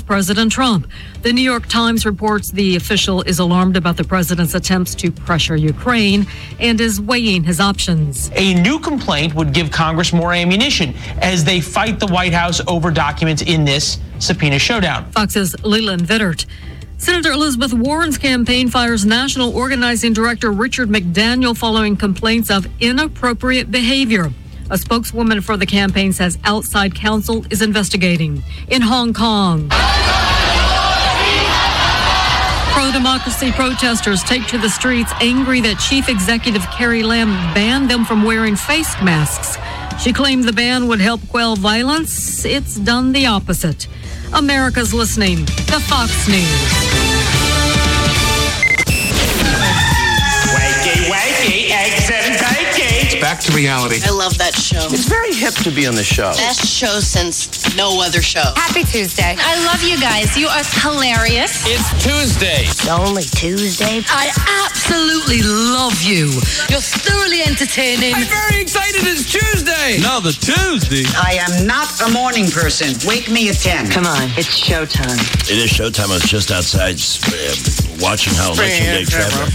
President Trump. The New York Times reports the official is alarmed about the president's attempts to pressure Ukraine and is weighing his options. A new complaint would give Congress more ammunition as they fight the White House over documents in this subpoena showdown. Fox's Leland Vittert. Senator Elizabeth Warren's campaign fires National Organizing Director Richard McDaniel following complaints of inappropriate behavior. A spokeswoman for the campaign says outside counsel is investigating. In Hong Kong, pro-democracy protesters take to the streets angry that Chief Executive Carrie Lam banned them from wearing face masks. She claimed the ban would help quell violence. It's done the opposite. America's listening to Fox News. Wakey, wakey, eggs and bacon. It's back to reality. I love that show. It's very hip to be on the show. Best show since no other show. Happy Tuesday. I love you guys. You are hilarious. It's Tuesday. It's only Tuesday. I absolutely love you. You're thoroughly entertaining. I'm very excited. It's Tuesday. Another Tuesday. I am not a morning person. Wake me at 10. Come on, it's showtime. It is showtime. I was just outside watching how Election Day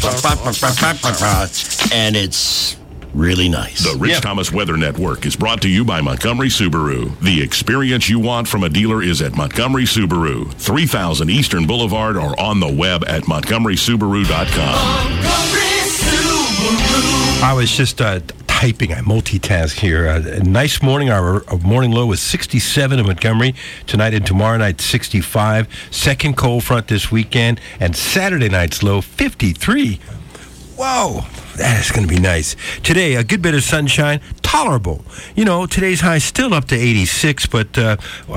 traffic, and it's really nice. The Rich Thomas Weather Network is brought to you by Montgomery Subaru. The experience you want from a dealer is at Montgomery Subaru, 3000 Eastern Boulevard, or on the web at montgomerysubaru.com. Montgomery Subaru. I was just typing. I multitask here. A nice morning. Our morning low was 67 in Montgomery. Tonight and tomorrow night, 65. Second cold front this weekend. And Saturday night's low, 53. Whoa, that is going to be nice. Today, a good bit of sunshine, tolerable. You know, today's high still up to 86, but a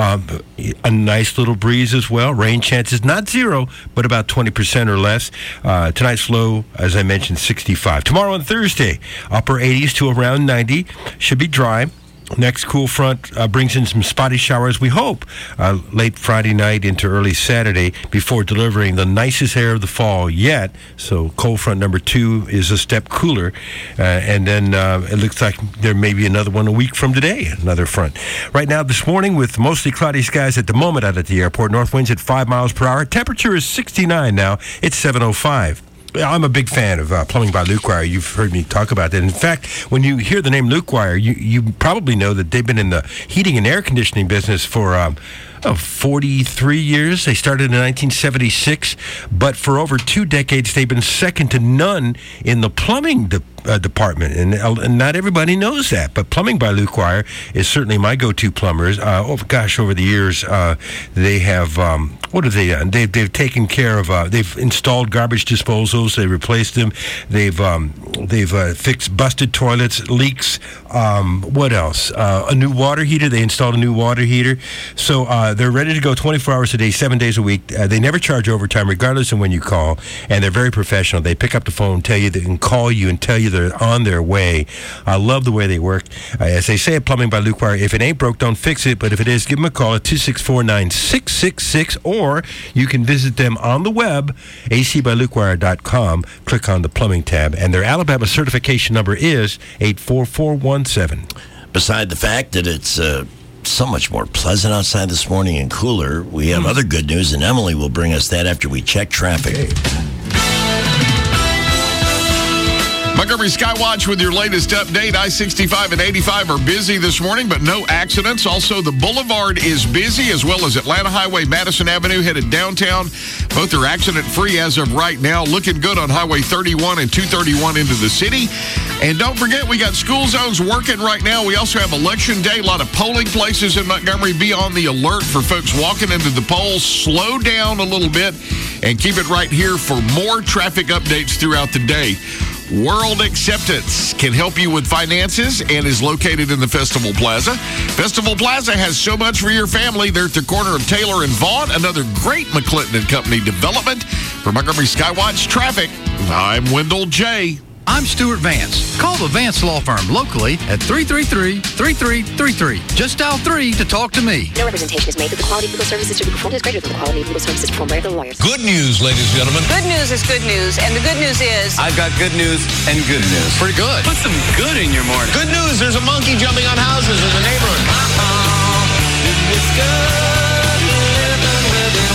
nice little breeze as well. Rain chances, not zero, but about 20% or less. Tonight's low, as I mentioned, 65. Tomorrow and Thursday, upper 80s to around 90. Should be dry. Next cool front brings in some spotty showers, we hope, late Friday night into early Saturday before delivering the nicest air of the fall yet. So cold front number 2 is a step cooler. And then it looks like there may be another one a week from today, another front. Right now this morning with mostly cloudy skies at the moment out at the airport. North winds at 5 miles per hour. Temperature is 69 now. It's 7:05. I'm a big fan of Plumbing by Luke Wire. You've heard me talk about that. In fact, when you hear the name Luke Wire, you probably know that they've been in the heating and air conditioning business for 43 years. They started in 1976, but for over 2 decades, they've been second to none in the plumbing department, and not everybody knows that. But Plumbing by Luke Wire is certainly my go-to plumbers. Over the years, they have what have they done? They've taken care of. They've installed garbage disposals. They replaced them. They've fixed busted toilets, leaks. What else? A new water heater. They installed a new water heater. So they're ready to go 24 hours a day, 7 days a week. They never charge overtime, regardless of when you call, and they're very professional. They pick up the phone, tell you, they can call you and tell you they're on their way. I love the way they work. As they say at Plumbing by Luke Wire, if it ain't broke, don't fix it. But if it is, give them a call at 264-9666, or you can visit them on the web, acbylukewire.com. Click on the plumbing tab, and their Alabama certification number is 84417. Beside the fact that it's so much more pleasant outside this morning and cooler, we have other good news, and Emily will bring us that after we check traffic. Okay. Montgomery Skywatch with your latest update. I-65 and 85 are busy this morning, but no accidents. Also, the Boulevard is busy, as well as Atlanta Highway, Madison Avenue, headed downtown. Both are accident-free as of right now. Looking good on Highway 31 and 231 into the city. And don't forget, we got school zones working right now. We also have Election Day. A lot of polling places in Montgomery. Be on the alert for folks walking into the polls. Slow down a little bit and keep it right here for more traffic updates throughout the day. World Acceptance can help you with finances and is located in the Festival Plaza. Festival Plaza has so much for your family. They're at the corner of Taylor and Vaughn. Another great McClinton & Company development. For Montgomery Skywatch Traffic, I'm Wendell J. I'm Stuart Vance. Call the Vance Law Firm locally at 333-3333. Just dial 3 to talk to me. No representation is made that the quality of legal services to be performed is greater than the quality of legal services performed by other lawyers. Good news, ladies and gentlemen. Good news is good news, and the good news is... I've got good news and good news. Pretty good. Put some good in your morning. Good news, there's a monkey jumping on houses in the neighborhood. It's good living with a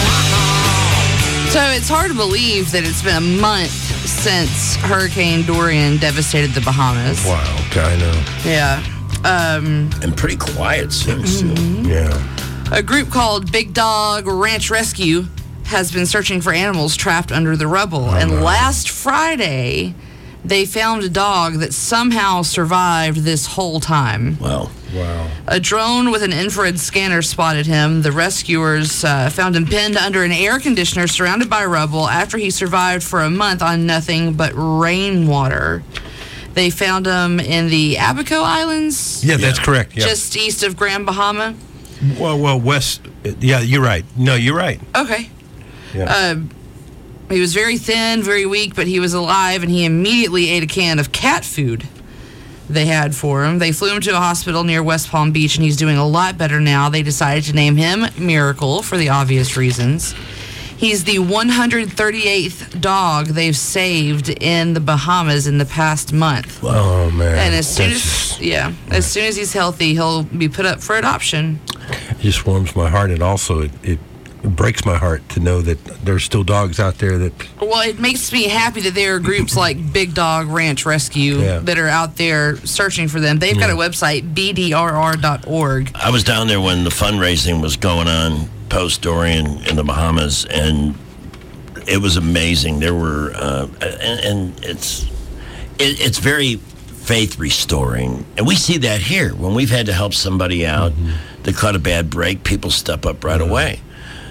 So it's hard to believe that it's been a month since Hurricane Dorian devastated the Bahamas. Wow, I know. Yeah. And pretty quiet since. Yeah. A group called Big Dog Ranch Rescue has been searching for animals trapped under the rubble. And last Friday, they found a dog that somehow survived this whole time. Wow. A drone with an infrared scanner spotted him. The rescuers found him pinned under an air conditioner surrounded by rubble after he survived for a month on nothing but rainwater. They found him in the Abaco Islands. Yeah, that's correct. Yeah. Just east of Grand Bahama. Well, west. Yeah, you're right. No, you're right. Okay. Yeah. He was very thin, very weak, but he was alive, and he immediately ate a can of cat food they had for him. They flew him to a hospital near West Palm Beach, and he's doing a lot better now. They decided to name him Miracle for the obvious reasons. He's the 138th dog they've saved in the Bahamas in the past month. Oh, man. And as soon as he's healthy, he'll be put up for adoption. It just warms my heart, and also it breaks my heart to know that there's still dogs out there that... Well, it makes me happy that there are groups like Big Dog Ranch Rescue that are out there searching for them. They've got a website, bdrr.org. I was down there when the fundraising was going on post-Dorian in the Bahamas, and it was amazing. There were... and it's very faith-restoring. And we see that here. When we've had to help somebody out that caught a bad break, people step up right away.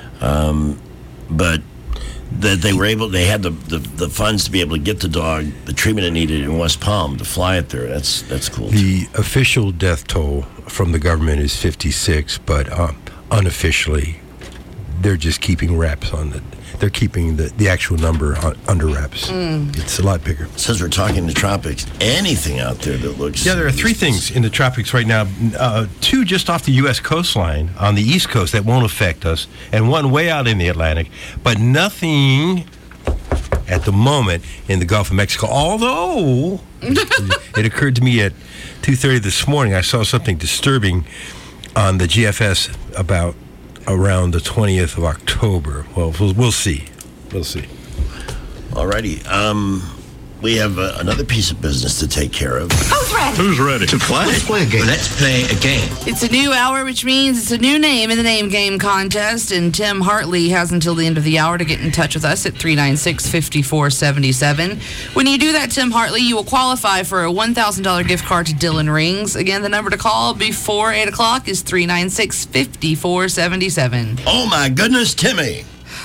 But that they were able, they had the funds to be able to get the dog the treatment it needed in West Palm to fly it there. That's cool. The official death toll from the government is 56, but unofficially, they're just keeping wraps on it. They're keeping the actual number under wraps. It's a lot bigger. Since we're talking the tropics, anything out there that looks... Yeah, there are 3 things in the tropics right now. 2 just off the U.S. coastline on the East Coast that won't affect us, and 1 way out in the Atlantic, but nothing at the moment in the Gulf of Mexico. Although, it occurred to me at 2:30 this morning, I saw something disturbing on the GFS about around the 20th of October. Well, we'll see. We'll see. Alrighty. We have another piece of business to take care of. Who's ready? Who's ready to play? Let's play a game. Let's play a game. It's a new hour, which means it's a new name in the name game contest, and Tim Hartley has until the end of the hour to get in touch with us at 396-5477. When you do that, Tim Hartley, you will qualify for a $1,000 gift card to Dylan Rings. Again, the number to call before 8 o'clock is 396-5477. Oh, my goodness, Timmy.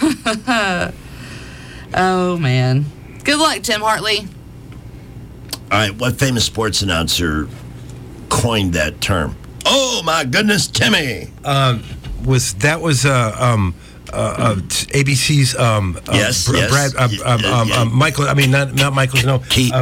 Oh, man. Good luck, Tim Hartley. All right, what famous sports announcer coined that term? Oh, my goodness, Timmy. Was ABC's yes, Brad Michael? I mean, not Michael. No, Keith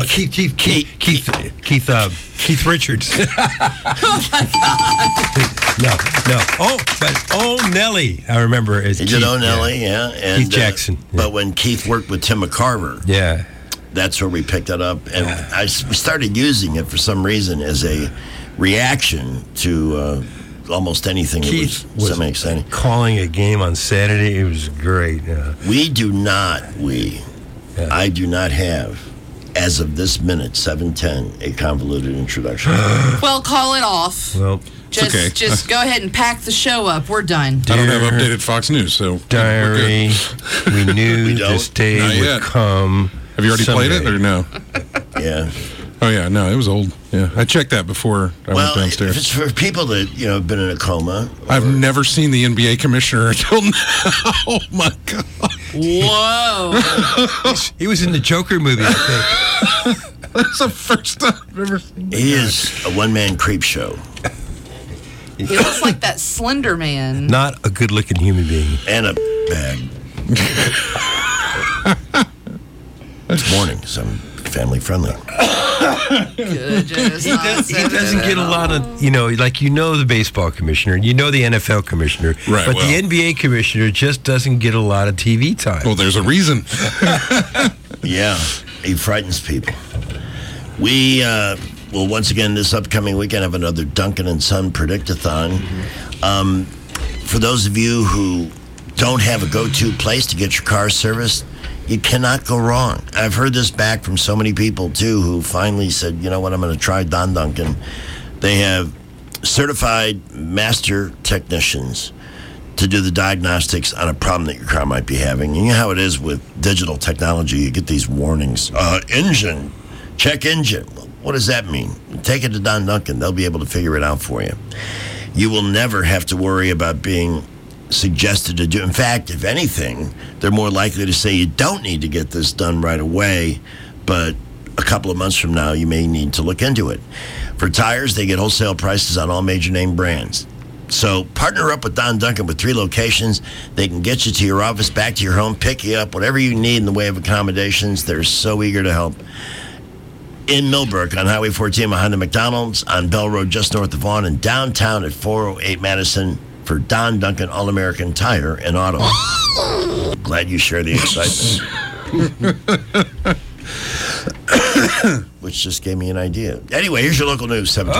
Richards. Oh my God. No. Oh, Nelly. I remember as he Keith. did Nelly, yeah. And, Keith Jackson. But when Keith worked with Tim McCarver, yeah, that's where we picked it up, and we started using it for some reason as a reaction to almost anything Keith that was semi-exciting. Calling a game on Saturday, it was great. I do not have, as of this minute, 7:10, a convoluted introduction. Well, call it off. Well, just go ahead and pack the show up. We're done. I don't have updated Fox News, so diary. We knew this day would come. Have you already played it or no? Yeah. Oh yeah, no, it was old. Yeah, I checked that before I went downstairs. If it's for people that have been in a coma. I've never seen the NBA commissioner until now. Oh my God! Whoa! He was in the Joker movie, I think. That's the first time I've ever seen. He is a one-man creep show. He looks like that Slender Man. Not a good-looking human being. And a bag. It's morning, so I'm family-friendly. He doesn't get a lot of, the baseball commissioner, the NFL commissioner, right, but the NBA commissioner just doesn't get a lot of TV time. Well, there's a reason. Yeah, he frightens people. We will once again this upcoming weekend have another Duncan and Son Predict-a-thon. For those of you who don't have a go-to place to get your car serviced, you cannot go wrong. I've heard this back from so many people, too, who finally said, you know what, I'm going to try Don Duncan. They have certified master technicians to do the diagnostics on a problem that your car might be having. And you know how it is with digital technology. You get these warnings. Engine. Check engine. Well, what does that mean? Take it to Don Duncan. They'll be able to figure it out for you. You will never have to worry about being suggested to do. In fact, if anything, they're more likely to say you don't need to get this done right away, but a couple of months from now, you may need to look into it. For tires, they get wholesale prices on all major name brands. So partner up with Don Duncan with 3 locations. They can get you to your office, back to your home, pick you up, whatever you need in the way of accommodations. They're so eager to help. In Millbrook on Highway 14 behind the McDonald's, on Bell Road just north of Vaughan, and downtown at 408 Madison for Don Duncan All-American Tire and Auto. Glad you share the excitement. Which just gave me an idea. Anyway, here's your local news. 7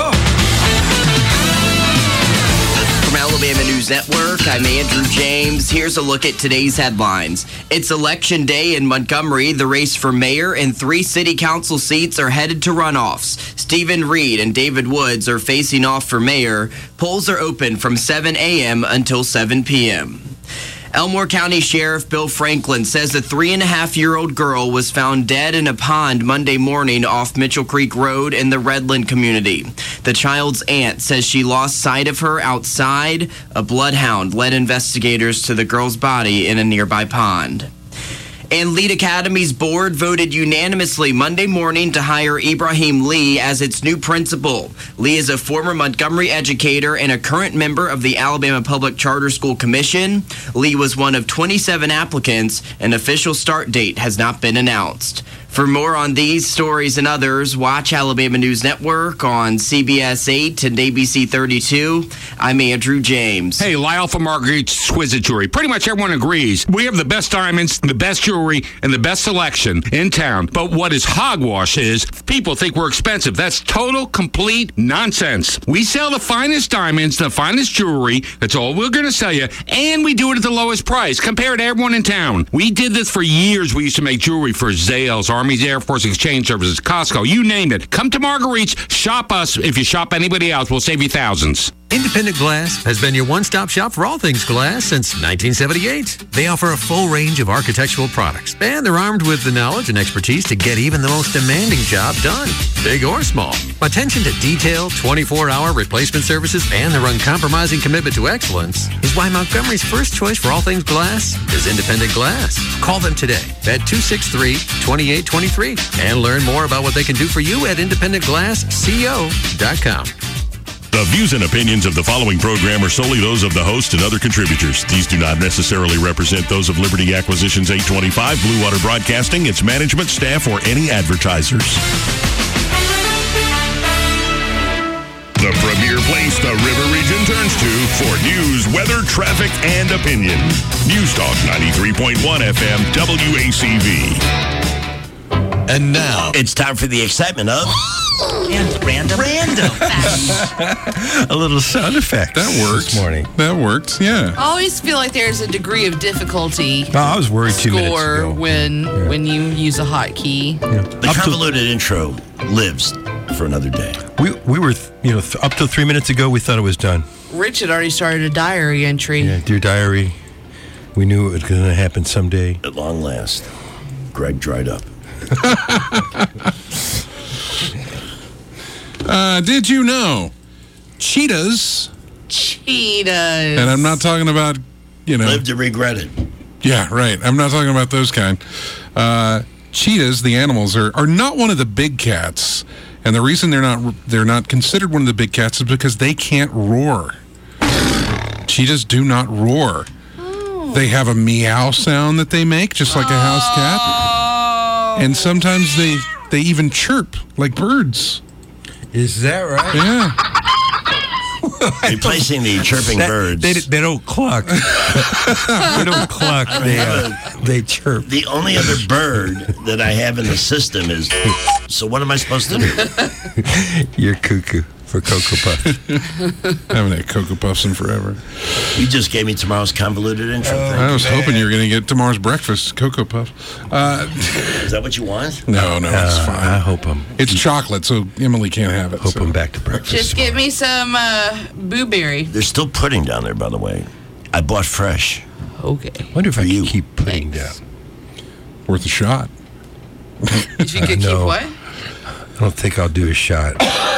From Alabama News Network, I'm Andrew James. Here's a look at today's headlines. It's Election Day in Montgomery. The race for mayor and 3 city council seats are headed to runoffs. Stephen Reed and David Woods are facing off for mayor. Polls are open from 7 a.m. until 7 p.m. Elmore County Sheriff Bill Franklin says a 3.5-year-old girl was found dead in a pond Monday morning off Mitchell Creek Road in the Redland community. The child's aunt says she lost sight of her outside. A bloodhound led investigators to the girl's body in a nearby pond. And Lead Academy's board voted unanimously Monday morning to hire Ibrahim Lee as its new principal. Lee is a former Montgomery educator and a current member of the Alabama Public Charter School Commission. Lee was one of 27 applicants. An official start date has not been announced. For more on these stories and others, watch Alabama News Network on CBS 8 and ABC 32. I'm Andrew James. Hey, Lyle from Marguerite's Exquisite Jewelry. Pretty much everyone agrees. We have the best diamonds, the best jewelry, and the best selection in town. But what is hogwash is people think we're expensive. That's total, complete nonsense. We sell the finest diamonds, the finest jewelry. That's all we're going to sell you. And we do it at the lowest price compared to everyone in town. We did this for years. We used to make jewelry for Zales, Army's Air Force Exchange Services, Costco, you name it. Come to Marguerite's, shop us. If you shop anybody else, we'll save you thousands. Independent Glass has been your one-stop shop for all things glass since 1978. They offer a full range of architectural products, and they're armed with the knowledge and expertise to get even the most demanding job done, big or small. Attention to detail, 24-hour replacement services, and their uncompromising commitment to excellence is why Montgomery's first choice for all things glass is Independent Glass. Call them today at 263-2823 and learn more about what they can do for you at independentglassco.com. The views and opinions of the following program are solely those of the host and other contributors. These do not necessarily represent those of Liberty Acquisitions 825, Blue Water Broadcasting, its management, staff, or any advertisers. The premier place the River Region turns to for news, weather, traffic, and opinion. News Talk 93.1 FM, WACV. And now it's time for the excitement of and random. A little sound effect. That works. This morning. That works, yeah. I always feel like there's a degree of difficulty. No, I was worried 2 minutes ago. when you use a hotkey. Yeah. the convoluted intro lives for another day. We were, up till 3 minutes ago, we thought it was done. Rich had already started a diary entry. Yeah, dear diary, we knew it was going to happen someday. At long last, Greg dried up. Did you know cheetahs? Cheetahs. And I'm not talking about, Live to regret it. Yeah, right. I'm not talking about those kind. Cheetahs, the animals, are not one of the big cats. And the reason they're not considered one of the big cats is because they can't roar. Cheetahs do not roar. Oh. They have a meow sound that they make, just like a house cat. And sometimes they even chirp like birds. Is that right? Yeah. Replacing the chirping birds. They don't cluck. They don't cluck. They chirp. The only other bird that I have in the system is, so what am I supposed to do? You're cuckoo. for Cocoa Puffs. Haven't had Cocoa Puffs in forever. You just gave me tomorrow's convoluted intro. I was hoping you were going to get tomorrow's breakfast, Cocoa Puffs. Is that what you want? No, it's fine. I hope It's chocolate, so Emily can't have it. Hope I'm back to breakfast. Just get me some blueberry. There's still pudding down there, by the way. I bought fresh. Okay. I wonder if I can keep pudding down. Worth a shot. If you could keep what? I don't think I'll do a shot.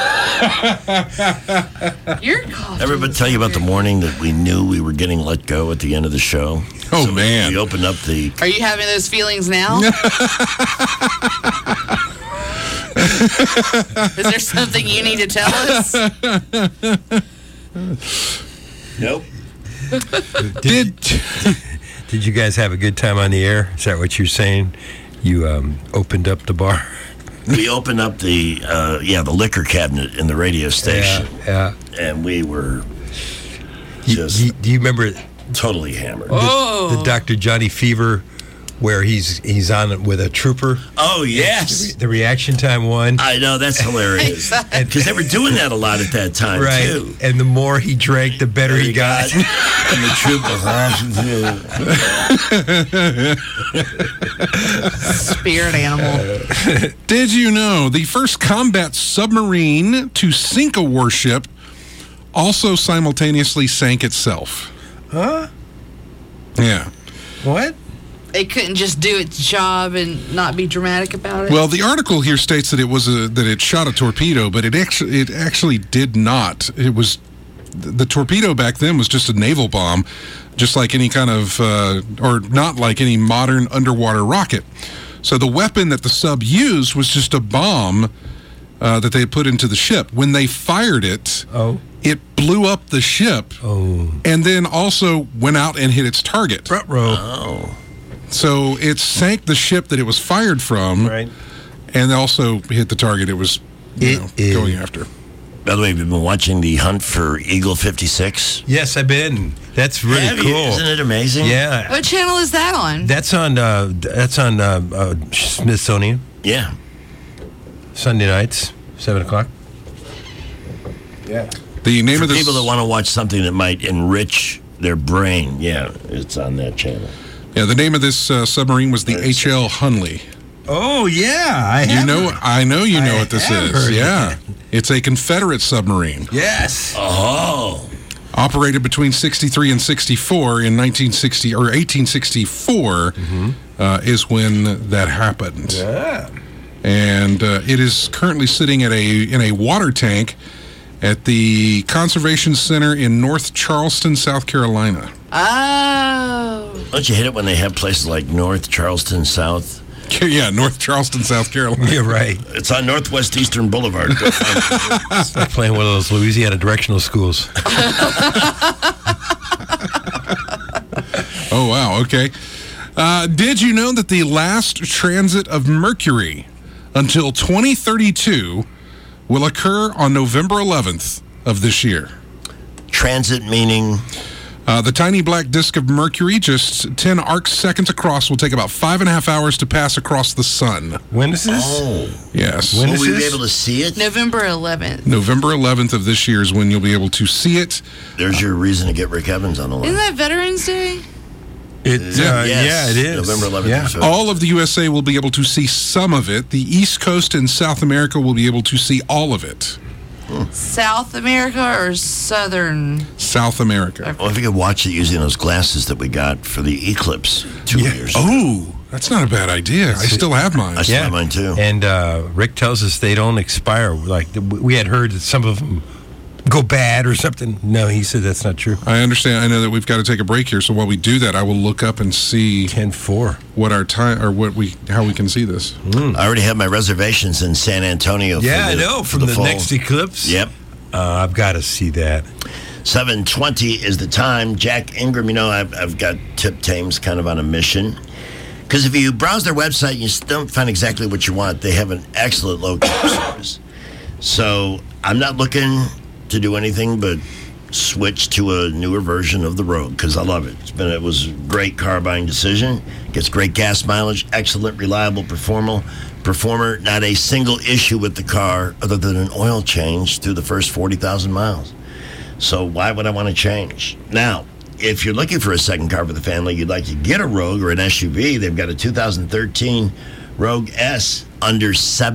Your coffee. Everybody tell you about the morning that we knew we were getting let go at the end of the show? Oh, man. We opened up the... Are you having those feelings now? Is there something you need to tell us? Nope. Did you guys have a good time on the air? Is that what you're saying? You opened up the bar? We opened up the liquor cabinet in the radio station. Yeah. And we were just... Do you remember... Totally hammered. The Dr. Johnny Fever, where he's on it with a trooper. Oh, yes. The reaction time one. I know, that's hilarious. Because they were doing that a lot at that time, right. too. And the more he drank, the better he got. And the trooper. Spirit animal. Did you know the first combat submarine to sink a warship also simultaneously sank itself? Huh? Yeah. What? It couldn't just do its job and not be dramatic about it? Well, the article here states that it shot a torpedo, but it actually did not. It was the torpedo back then was just a naval bomb, just like any kind of or not like any modern underwater rocket. So the weapon that the sub used was just a bomb that they put into the ship. When they fired it, it blew up the ship, and then also went out and hit its target. So it sank the ship that it was fired from, right, and also hit the target it was going after. By the way, have you been watching the hunt for Eagle 56? Yes, I've been. That's really cool. Isn't it amazing? Yeah. What channel is that on? That's on Smithsonian. Yeah. Sunday nights, 7:00. Yeah. The name for of this... people that want to watch something that might enrich their brain, it's on that channel. Yeah, the name of this submarine was the H.L. Hunley. Oh, yeah. I know you know what this is. Yeah. That. It's a Confederate submarine. Yes. Oh. Operated between 63 and 64 in 1960 or 1864 is when that happened. Yeah. And it is currently sitting in a water tank at the Conservation Center in North Charleston, South Carolina. Oh. Don't you hate it when they have places like North Charleston, South? Yeah, North Charleston, South Carolina. You're right. It's on Northwest Eastern Boulevard. Go find it. It's like playing one of those Louisiana directional schools. Oh, wow. Okay. Did you know that the last transit of Mercury until 2032 will occur on November 11th of this year? Transit meaning? The tiny black disk of Mercury, just 10 arc seconds across, will take about 5.5 hours to pass across the sun. When is this? Oh. Yes. Will we be able to see it? November 11th. November 11th of this year is when you'll be able to see it. There's your reason to get Rick Evans on the line. Isn't that Veterans Day? Yes. Yeah, it is. November 11th. Yeah. All of the USA will be able to see some of it. The East Coast and South America will be able to see all of it. South America or Southern? South America. Well, if you could watch it using those glasses that we got for the eclipse 2 years ago. Oh, that's not a bad idea. I still have mine. I still have mine, too. And Rick tells us they don't expire. Like, we had heard that some of them go bad or something. No, he said that's not true. I understand. I know that we've got to take a break here, so while we do that, I will look up and see 10-4 what our time or how we can see this. I already have my reservations in San Antonio. Yeah, I know, from the next eclipse. Yep. I've got to see that. 7:20 is the time. Jack Ingram, I've got Tip Thames kind of on a mission. Because if you browse their website and you don't find exactly what you want, they have an excellent local service. So I'm not looking to do anything but switch to a newer version of the Rogue because I love it. It was a great car buying decision. Gets great gas mileage, excellent, reliable performer. Not a single issue with the car other than an oil change through the first 40,000 miles. So why would I want to change? Now, if you're looking for a second car for the family, you'd like to get a Rogue or an SUV, they've got a 2013 Rogue S under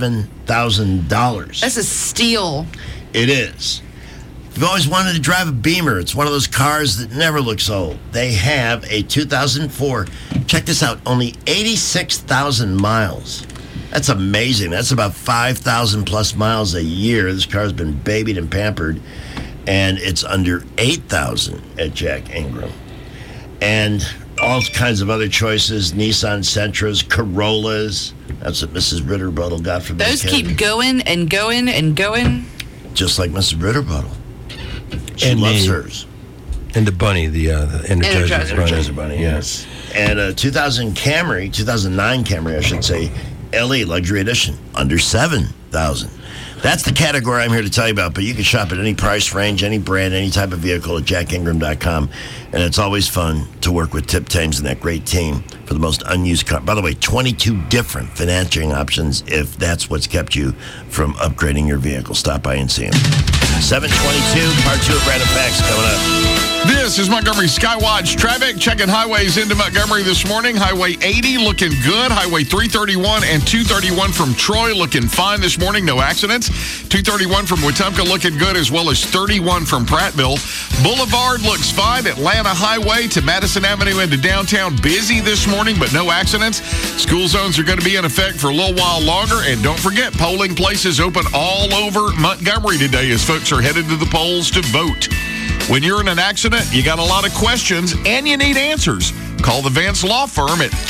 $7,000. That's a steal. It is. If you've always wanted to drive a Beamer, it's one of those cars that never looks old. They have a 2004, check this out, only 86,000 miles. That's amazing. That's about 5,000 plus miles a year. This car's been babied and pampered, and it's under 8,000 at Jack Ingram. And all kinds of other choices, Nissan Sentras, Corollas. That's what Mrs. Ritterbottle got from those keep going and going and going. Just like Mrs. Ritterbottle. She loves hers. And the bunny, the Energizer Bunny, yes. And a 2009 Camry, I should say, LE Luxury Edition, under 7,000. That's the category I'm here to tell you about, but you can shop at any price range, any brand, any type of vehicle at jackingram.com. And it's always fun to work with Tip Thames and that great team for the most unused car. By the way, 22 different financing options if that's what's kept you from upgrading your vehicle. Stop by and see them. 722, part 2 of Random Facts coming up. This is Montgomery Skywatch traffic. Checking highways into Montgomery this morning. Highway 80 looking good. Highway 331 and 231 from Troy looking fine this morning. No accidents. 231 from Wetumpka looking good, as well as 31 from Prattville. Boulevard looks fine. Atlanta Highway to Madison Avenue into downtown busy this morning, but no accidents. School zones are going to be in effect for a little while longer. And don't forget, polling places open all over Montgomery today as folks are headed to the polls to vote. When you're in an accident, you got a lot of questions and you need answers. Call the Vance Law Firm at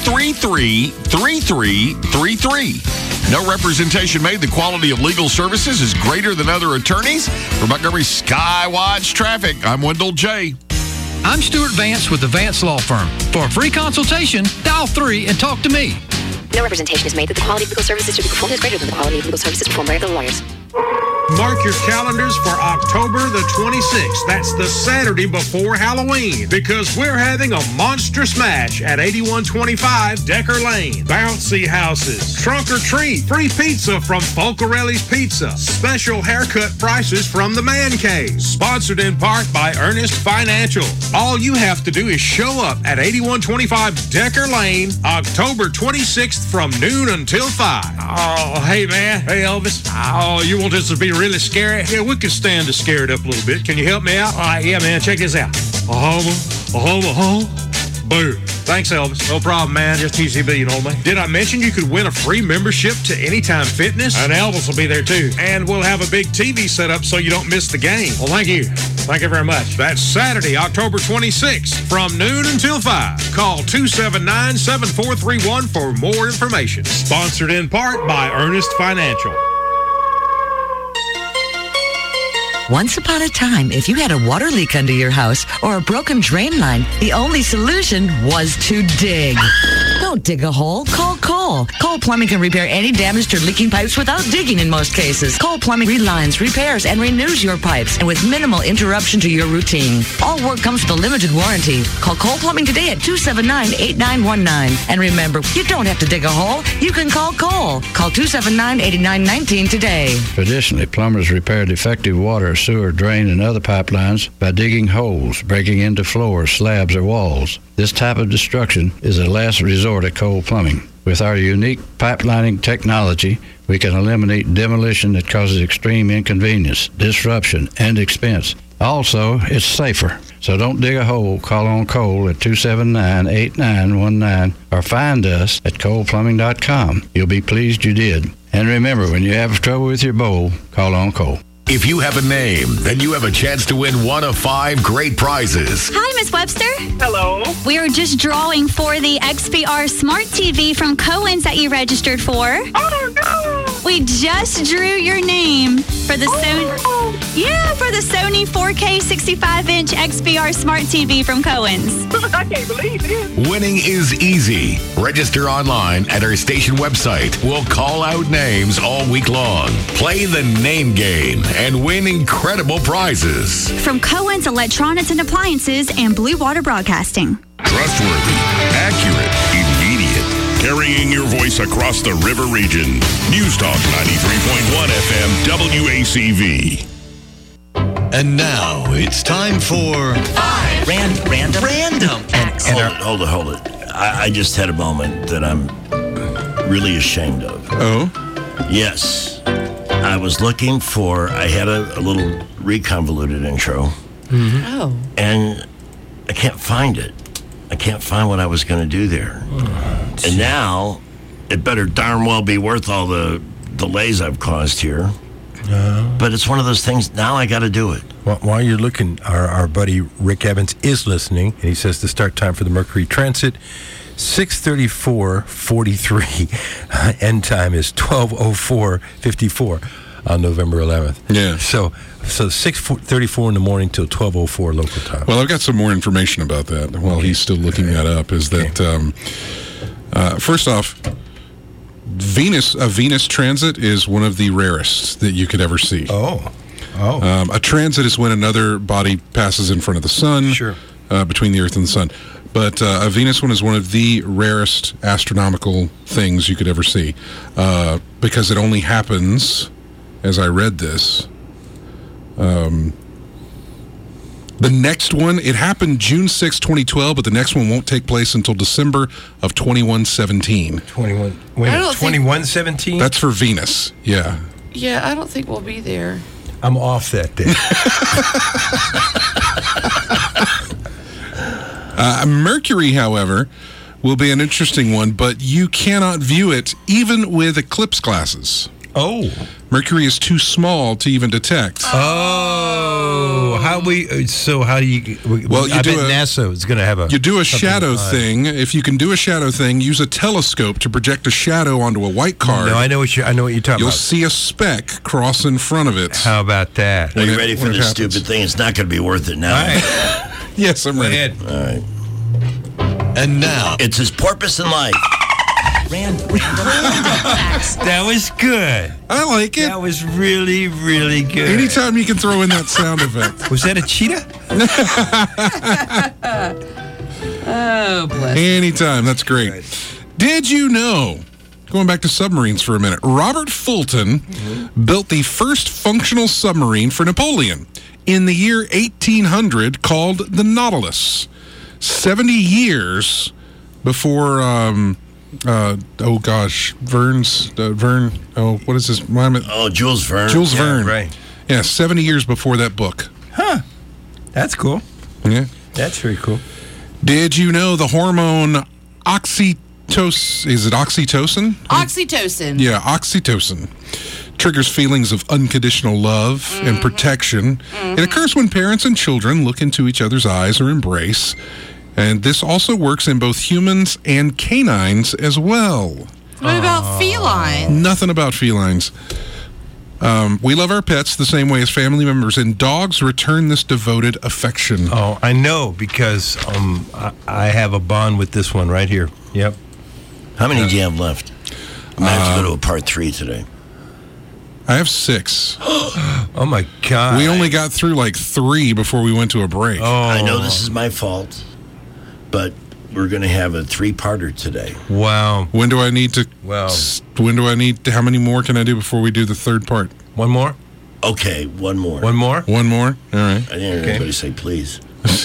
333-3333. No representation made. The quality of legal services is greater than other attorneys. For Montgomery Skywatch Traffic, I'm Wendell J. I'm Stuart Vance with the Vance Law Firm. For a free consultation, dial 3 and talk to me. No representation is made that the quality of legal services to be performed is greater than the quality of legal services performed by other lawyers. Mark your calendars for October the 26th. That's the Saturday before Halloween, because we're having a monster smash at 8125 Decker Lane. Bouncy houses, trunk or treat, free pizza from Folcarelli's Pizza, special haircut prices from the Man Cave. Sponsored in part by Ernest Financial. All you have to do is show up at 8125 Decker Lane, October 26th from noon until 5. Oh, hey, man. Hey, Elvis. Oh, you want this to be really scary? Yeah, we can stand to scare it up a little bit. Can you help me out? All right, yeah, man, check this out. Boom. Thanks, Elvis. No problem, man. Just TCB, you know me. Did I mention you could win a free membership to Anytime Fitness? And Elvis will be there, too. And we'll have a big TV set up so you don't miss the game. Well, thank you. Thank you very much. That's Saturday, October 26th, from noon until 5. Call 279-7431 for more information. Sponsored in part by Ernest Financial. Once upon a time, if you had a water leak under your house or a broken drain line, the only solution was to dig. Don't dig a hole. Call Cole. Cole Plumbing can repair any damaged or leaking pipes without digging in most cases. Cole Plumbing relines, repairs, and renews your pipes, and with minimal interruption to your routine. All work comes with a limited warranty. Call Cole Plumbing today at 279-8919. And remember, you don't have to dig a hole. You can call Cole. Call 279-8919 today. Traditionally, plumbers repair defective water, sewer, drain, and other pipelines by digging holes, breaking into floors, slabs, or walls. This type of destruction is a last resort at Cole Plumbing. With our unique pipelining technology, we can eliminate demolition that causes extreme inconvenience, disruption, and expense. Also, it's safer. So don't dig a hole. Call on Cole at 279-8919 or find us at coleplumbing.com. You'll be pleased you did. And remember, when you have trouble with your bowl, call on Cole. If you have a name, then you have a chance to win one of 5 great prizes. Hi, Miss Webster. Hello. We are just drawing for the XPR Smart TV from Cohen's that you registered for. Oh, no. We just drew your name for the Sony 4K 65-inch XBR Smart TV from Cohen's. I can't believe it. Winning is easy. Register online at our station website. We'll call out names all week long. Play the name game and win incredible prizes. From Cohen's Electronics and Appliances and Blue Water Broadcasting. Trustworthy, accurate, immediate. Carrying your voice across the river region. News Talk 93.1 FM WACV. And now it's time for Random. Hold it. I just had a moment that I'm really ashamed of. Oh? Yes. I was looking for, I had a little reconvoluted intro. Mm-hmm. Oh. And I can't find it. I can't find what I was going to do there. And now, it better darn well be worth all the delays I've caused here. But it's one of those things, now I got to do it. Well, while you're looking, our buddy Rick Evans is listening, and he says the start time for the Mercury Transit, 6:34:43. End time is 12:04:54 on November 11th. Yeah. So 6:34 in the morning till 12:04 local time. Well, I've got some more information about that while he's still looking that up. Is that first off, a Venus transit is one of the rarest that you could ever see. Oh. A transit is when another body passes in front of the sun. Sure. Between the Earth and the sun. But a Venus one is one of the rarest astronomical things you could ever see, because it only happens, as I read this, the next one, it happened June 6, 2012, but the next one won't take place until December of 2117. 2117? That's for Venus, yeah. Yeah, I don't think we'll be there. I'm off that day. Mercury, however, will be an interesting one, but you cannot view it even with eclipse glasses. Oh. Mercury is too small to even detect. Oh. How do you... Well, I bet NASA is going to have a... You do a shadow thing. If you can do a shadow thing, use a telescope to project a shadow onto a white card. No, I know what you're talking about. You'll see a speck cross in front of it. How about that? Are you ready for this stupid thing? It's not going to be worth it now. All right. Yes, I'm ready. All right. And now, it's his purpose in life. That was good. I like it. That was really, really good. Anytime you can throw in that sound effect. Was that a cheetah? Oh, bless. Anytime. That's great. Right. Did you know, going back to submarines for a minute, Robert Fulton built the first functional submarine for Napoleon in the year 1800 called the Nautilus. 70 years before... what is his? Jules Verne. Jules Verne. Right. Yeah, 70 years before that book. Huh. That's cool. Yeah. That's very cool. Did you know the hormone oxytocin? Is it oxytocin? Oxytocin. Yeah, oxytocin triggers feelings of unconditional love and protection. It occurs when parents and children look into each other's eyes or embrace. And this also works in both humans and canines as well. What about felines? Nothing about felines. We love our pets the same way as family members, and dogs return this devoted affection. Oh, I know, because I have a bond with this one right here. Yep. How many do you have left? I'm going to have to go to a part 3 today. I have 6. Oh, my God. We only got through like 3 before we went to a break. Oh. I know this is my fault, but we're going to have a 3-parter today. Wow. When do I need to... how many more can I do before we do the 3rd part? One more? Okay, one more. One more? One more? All right. I didn't hear anybody say please.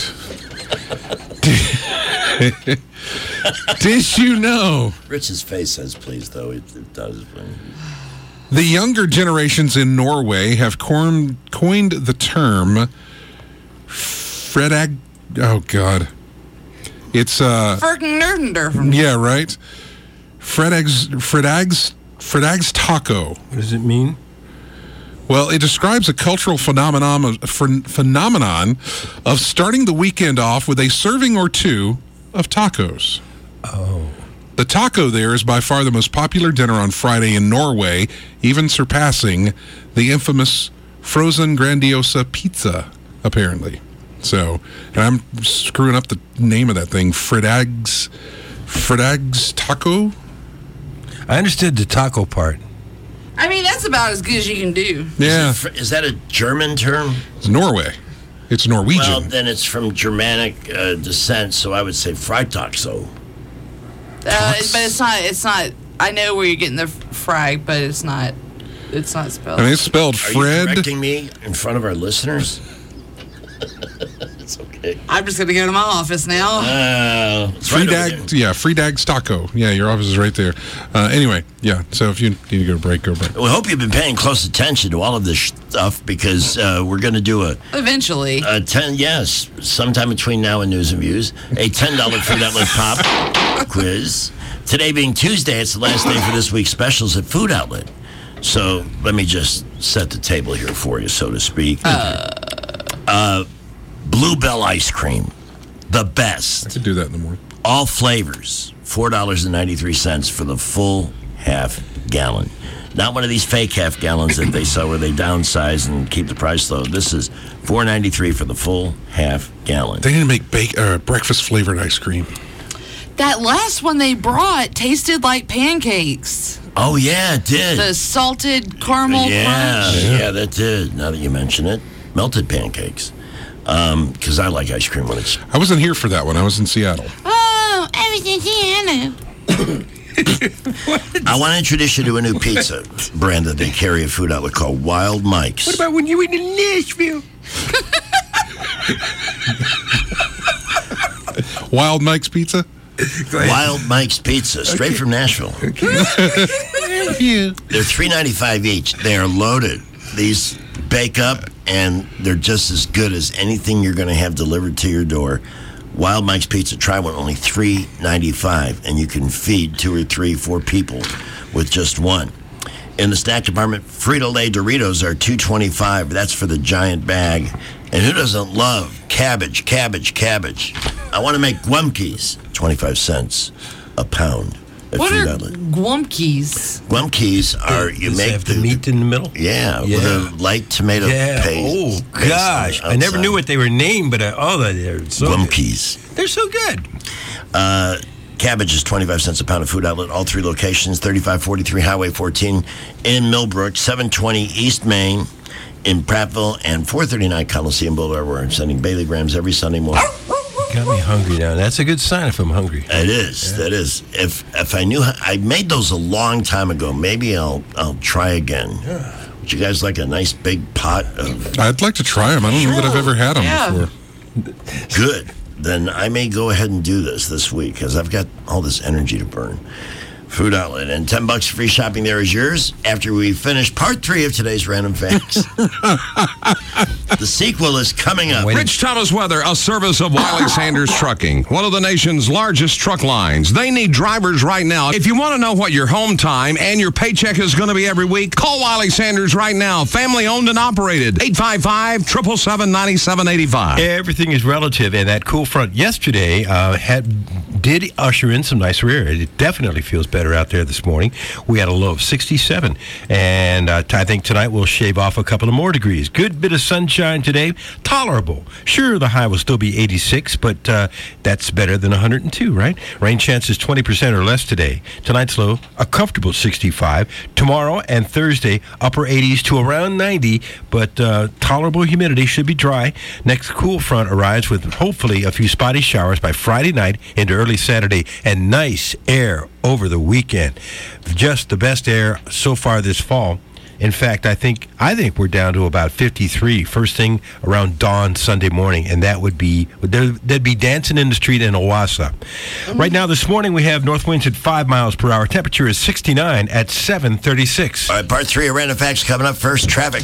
Did you know? Rich's face says please, though. It does. The younger generations in Norway have coined the term fredag... Oh, God. It's yeah, right. Fredags taco. What does it mean? Well, it describes a cultural phenomenon of starting the weekend off with a serving or two of tacos. Oh. The taco there is by far the most popular dinner on Friday in Norway, even surpassing the infamous frozen Grandiosa pizza, apparently. So, and I'm screwing up the name of that thing, Fredag's Taco? I understood the taco part. I mean, that's about as good as you can do. Yeah. Is that a German term? It's Norway. It's Norwegian. Well, then it's from Germanic descent, so I would say Freitagsau. But it's not. I know where you're getting the frag, but it's not spelled. I mean, it's spelled Are Fred. you correcting me in front of our listeners? It's okay. I'm just going to go to my office now. Fredag's Taco. Yeah, your office is right there. Anyway, yeah, so if you need to go to break, go break. We hope you've been paying close attention to all of this stuff because we're going to do eventually sometime between now and News and Views, a $10 Food Outlet Pop quiz. Today being Tuesday, it's the last day for this week's specials at Food Outlet. So let me just set the table here for you, so to speak. Bluebell ice cream, the best. I could do that in the morning. All flavors, $4.93 for the full half gallon. Not one of these fake half gallons that they sell where they downsize and keep the price low. This is $4.93 for the full half gallon. They didn't make breakfast flavored ice cream. That last one they brought tasted like pancakes. Oh, yeah, it did. The salted caramel crunch. Yeah, that did. Now that you mention it. Melted pancakes. Because I like ice cream when it's... I wasn't here for that one. I was in Seattle. Oh, I was in Seattle. I want to introduce you to a new pizza brand that they carry at Food Outlet called Wild Mike's. What about when you were in Nashville? Wild Mike's Pizza? Wild Mike's Pizza, straight from Nashville. They're $3.95 each. They are loaded. These bake up, and they're just as good as anything you're going to have delivered to your door. Wild Mike's Pizza. Try one, only $3.95, and you can feed 2 or 3, 4 people with just one. In the snack department, Frito-Lay Doritos are $2.25. That's for the giant bag. And who doesn't love cabbage? I want to make Gwumkees, 25 cents a pound. What are Gwumkees? Gwumkees are you make the meat in the middle. Yeah, with a light tomato paste. Oh gosh, I never knew what they were named, but they're so Gwumkees. Good. They're so good. Cabbage is 25 cents a pound at Food Outlet. All 3 locations: 3543 Highway 14 in Millbrook, 720 East Main in Prattville, and 439 Coliseum Boulevard. We're sending Bailey Grams every Sunday morning. Got me hungry now. That's a good sign if I'm hungry. It is. Yeah. That is. If I knew I made those a long time ago, maybe I'll try again. Yeah. Would you guys like a nice big pot of? I'd like to try them. I don't know that I've ever had them before. Good. Then I may go ahead and do this week because I've got all this energy to burn. Food Outlet, and $10 free shopping there is yours after we finish part 3 of today's Random Facts. The sequel is coming up. Rich Thomas Weather, a service of Wiley Sanders Trucking, one of the nation's largest truck lines. They need drivers right now. If you want to know what your home time and your paycheck is going to be every week, call Wiley Sanders right now. Family owned and operated. 855-777-9785. Everything is relative, and that cool front yesterday did usher in some nicer air. It definitely feels better out there this morning. We had a low of 67, and I think tonight we'll shave off a couple of more degrees. Good bit of sunshine today, tolerable. Sure, the high will still be 86, but that's better than 102, right? Rain chances 20% or less today. Tonight's low, a comfortable 65. Tomorrow and Thursday, upper 80s to around 90, but tolerable humidity, should be dry. Next cool front arrives with hopefully a few spotty showers by Friday night into early Saturday, and nice air over the weekend. Just the best air so far this fall. In fact, I think we're down to about 53 first thing around dawn Sunday morning, and there'd be dancing in the street in Owasso. Right now, this morning, we have north winds at 5 miles per hour. Temperature is 69 at 7:36. All right, part 3 of Random Facts coming up first. Traffic.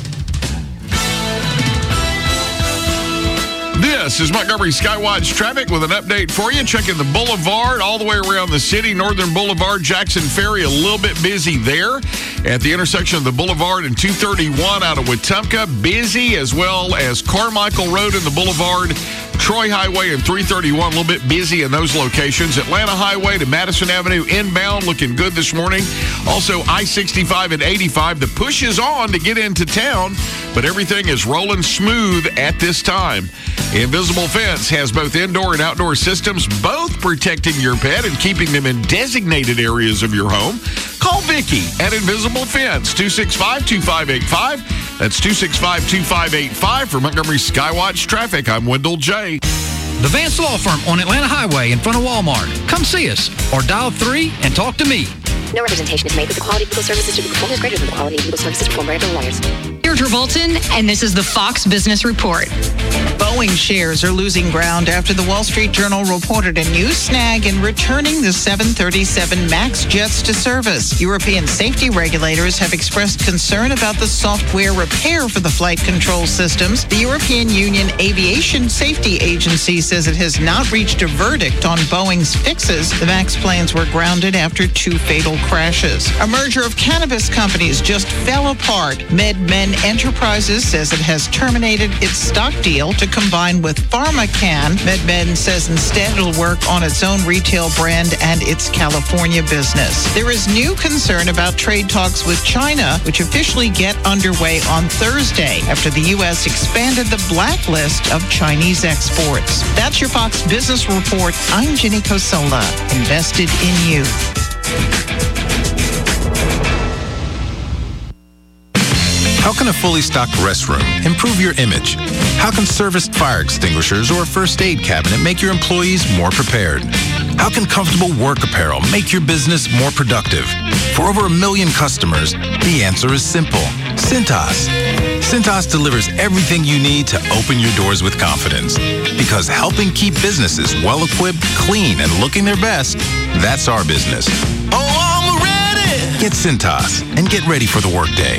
This is Montgomery Skywatch traffic with an update for you. Checking the boulevard all the way around the city. Northern Boulevard, Jackson Ferry, a little bit busy there. At the intersection of the boulevard and 231 out of Wetumpka, busy, as well as Carmichael Road and the boulevard Troy Highway and 331, a little bit busy in those locations. Atlanta Highway to Madison Avenue inbound, looking good this morning. Also, I-65 and 85, the push is on to get into town, but everything is rolling smooth at this time. Invisible Fence has both indoor and outdoor systems, both protecting your pet and keeping them in designated areas of your home. Call Vicki at Invisible Fence, 265-2585. That's 265-2585. For Montgomery Skywatch Traffic, I'm Wendell J. The Vance Law Firm on Atlanta Highway in front of Walmart. Come see us or dial 3 and talk to me. No representation is made that the quality of legal services to be performed is greater than the quality of legal services performed by other lawyers. Deirdre Bolton, and this is the Fox Business Report. Boeing shares are losing ground after the Wall Street Journal reported a new snag in returning the 737 MAX jets to service. European safety regulators have expressed concern about the software repair for the flight control systems. The European Union Aviation Safety Agency says it has not reached a verdict on Boeing's fixes. The MAX planes were grounded after 2 fatal crashes. A merger of cannabis companies just fell apart. MedMen Enterprises says it has terminated its stock deal to combine with PharmaCann. MedMen says instead it'll work on its own retail brand and its California business. There is new concern about trade talks with China, which officially get underway on Thursday after the U.S. expanded the blacklist of Chinese exports. That's your Fox Business Report. I'm Ginny Cosola, invested in you. How can a fully stocked restroom improve your image? How can serviced fire extinguishers or a first aid cabinet make your employees more prepared? How can comfortable work apparel make your business more productive? For over 1 million customers, the answer is simple. Cintas. Cintas delivers everything you need to open your doors with confidence. Because helping keep businesses well-equipped, clean, and looking their best, that's our business. Oh, I'm ready! Get Cintas and get ready for the workday.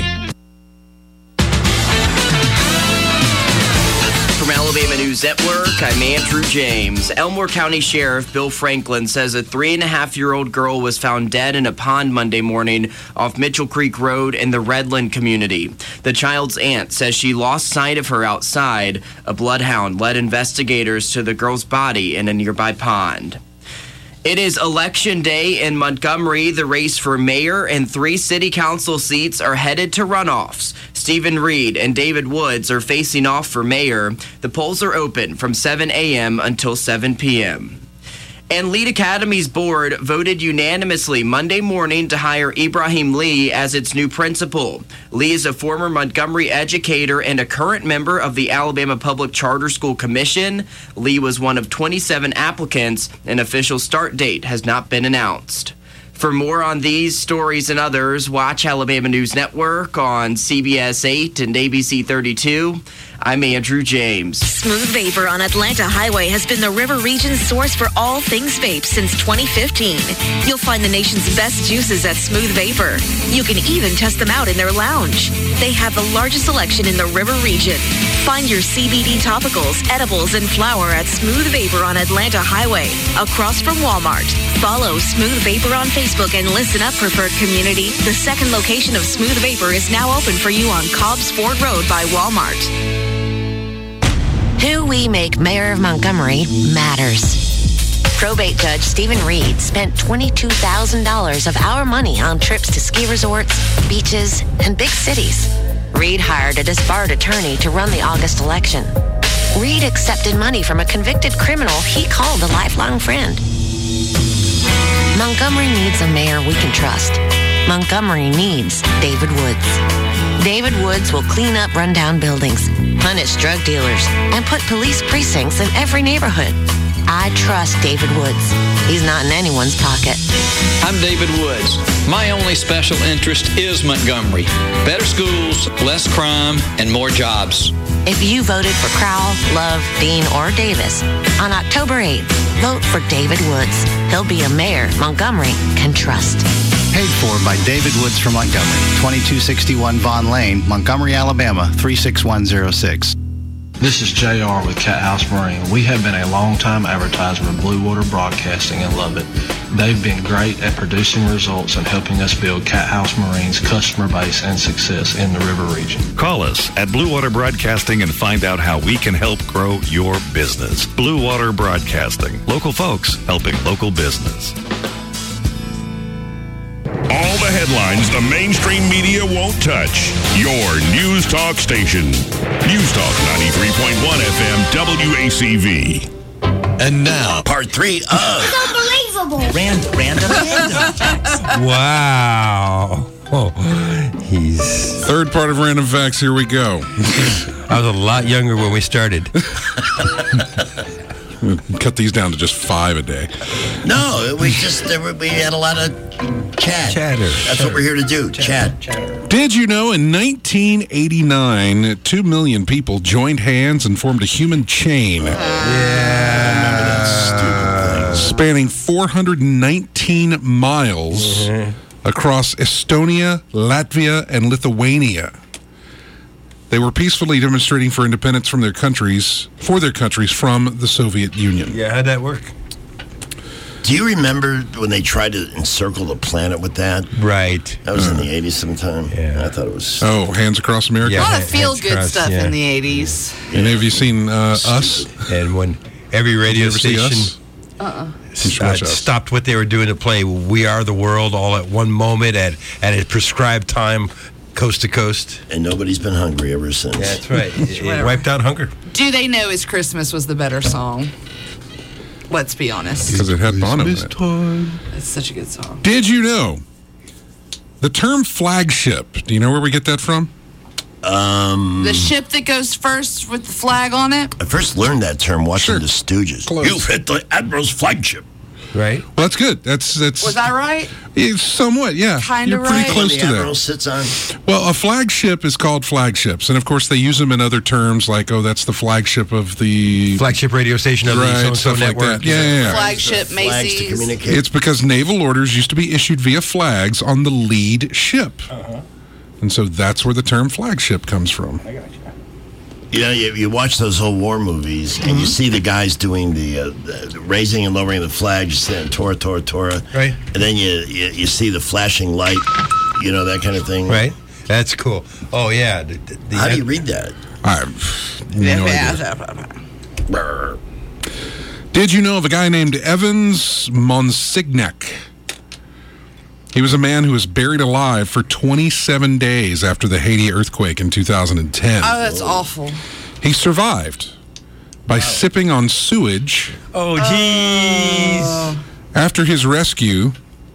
From Alabama News Network, I'm Andrew James. Elmore County Sheriff Bill Franklin says a 3.5-year-old girl was found dead in a pond Monday morning off Mitchell Creek Road in the Redland community. The child's aunt says she lost sight of her outside. A bloodhound led investigators to the girl's body in a nearby pond. It is Election Day in Montgomery. The race for mayor and 3 city council seats are headed to runoffs. Stephen Reed and David Woods are facing off for mayor. The polls are open from 7 a.m. until 7 p.m. And Lead Academy's board voted unanimously Monday morning to hire Ibrahim Lee as its new principal. Lee is a former Montgomery educator and a current member of the Alabama Public Charter School Commission. Lee was one of 27 applicants. An official start date has not been announced. For more on these stories and others, watch Alabama News Network on CBS 8 and ABC 32. I'm Andrew James. Smooth Vapor on Atlanta Highway has been the River Region's source for all things vape since 2015. You'll find the nation's best juices at Smooth Vapor. You can even test them out in their lounge. They have the largest selection in the River Region. Find your CBD topicals, edibles, and flower at Smooth Vapor on Atlanta Highway, across from Walmart. Follow Smooth Vapor on Facebook and listen up, preferred community. The second location of Smooth Vapor is now open for you on Cobb's Ford Road by Walmart. Who we make mayor of Montgomery matters. Probate judge Stephen Reed spent $22,000 of our money on trips to ski resorts, beaches, and big cities. Reed hired a disbarred attorney to run the August election. Reed accepted money from a convicted criminal he called a lifelong friend. Montgomery needs a mayor we can trust. Montgomery needs David Woods. David Woods will clean up rundown buildings, punish drug dealers, and put police precincts in every neighborhood. I trust David Woods. He's not in anyone's pocket. I'm David Woods. My only special interest is Montgomery. Better schools, less crime, and more jobs. If you voted for Crowell, Love, Dean, or Davis, on October 8th, vote for David Woods. He'll be a mayor Montgomery can trust. Paid for by David Woods from Montgomery, 2261 Vaughn Lane, Montgomery, Alabama, 36106. This is JR with Cat House Marine. We have been a long-time advertiser of Blue Water Broadcasting and love it. They've been great at producing results and helping us build Cat House Marine's customer base and success in the river region. Call us at Blue Water Broadcasting and find out how we can help grow your business. Blue Water Broadcasting. Local folks helping local business. All the headlines the mainstream media won't touch. Your News Talk station. News Talk 93.1 FM WACV. And now, part 3 of... It's unbelievable. Random facts. Wow. Oh, he's... Third part of Random Facts, here we go. I was a lot younger when we started. Cut these down to just 5 a day. No, we had a lot of chatter. That's what we're here to do, chat. Did you know in 1989, 2 million people joined hands and formed a human chain? Spanning 419 miles across Estonia, Latvia, and Lithuania. They were peacefully demonstrating for independence from their countries from the Soviet Union. Yeah, how'd that work? Do you remember when they tried to encircle the planet with that? Right. That was in the 80s sometime. Yeah. I thought it was... Oh, Hands Across America? A lot of feel-good stuff in the 80s. And have you seen Us? And when every radio station stopped what they were doing to play We Are the World all at one moment at a prescribed time, coast to coast. And nobody's been hungry ever since. Yeah, that's right. It wiped out hunger. Do they know It's Christmas was the better song? Let's be honest. Because it had Bono in it. It's such a good song. Did you know the term flagship, do you know where we get that from? The ship that goes first with the flag on it? I first learned that term watching The Stooges. Close. You've hit the Admiral's flagship. Right. Well, that's good. That's Was that right? Somewhat, yeah. Kinda You're pretty right. close the to Admiral that. sits on. Well, a flagship is called flagships, and of course they use them in other terms, like that's the flagship of the flagship radio station of the so-and-so stuff network. Like that. Yeah. Flagship Flags to Macy's. communicate. It's because naval orders used to be issued via flags on the lead ship, and so that's where the term flagship comes from. I got you. You know, you watch those old war movies, and you see the guys doing the raising and lowering the flag, just saying Tora, Tora, Tora. Right. And then you see the flashing light, you know, that kind of thing. Right. That's cool. Oh, yeah. How do you read that? No idea. Did you know of a guy named Evans Monsignac? He was a man who was buried alive for 27 days after the Haiti earthquake in 2010. Oh, that's awful. He survived by sipping on sewage. Oh, jeez. After his rescue,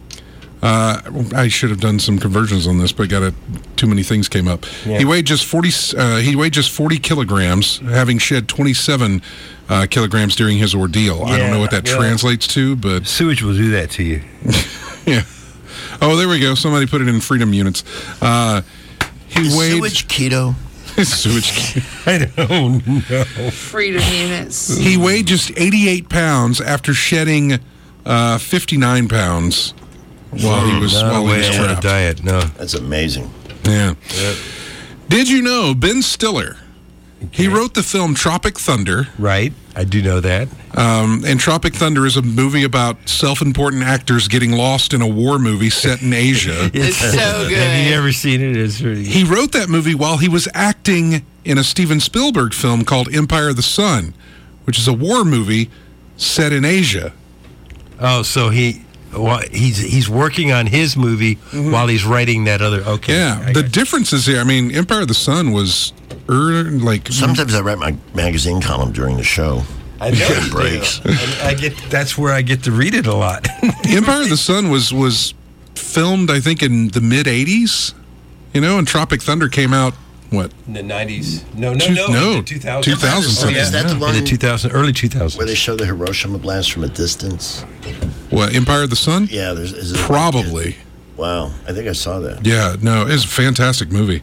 I should have done some conversions on this, but too many things came up. Yeah. He weighed just 40 kilograms, having shed 27 kilograms during his ordeal. I don't know what that translates to, but sewage will do that to you. Yeah. Oh, there we go. Somebody put it in freedom units. Is sewage keto? Sewage keto. I don't know. Freedom units. He weighed just 88 pounds after shedding 59 pounds while he was on a diet. No, that's amazing. Yeah. Did you know Ben Stiller? He wrote the film Tropic Thunder. Right. I do know that. And Tropic Thunder is a movie about self-important actors getting lost in a war movie set in Asia. It's so good. Have you ever seen it? It's really good. He wrote that movie while he was acting in a Steven Spielberg film called Empire of the Sun, which is a war movie set in Asia. Oh, so he's working on his movie while he's writing that other. Okay. Yeah. The difference is here. I mean, Empire of the Sun was Sometimes I write my magazine column during the show. I know breaks. That's where I get to read it a lot. Empire of the Sun was filmed, I think, in the mid '80s. You know, and Tropic Thunder came out what? In the '90s? No, in the 2000s. 2000. Is that the one in the early 2000s, where they show the Hiroshima blast from a distance? What, Empire of the Sun? Yeah, is it probably. Wow, I think I saw that. Yeah, no, it's a fantastic movie.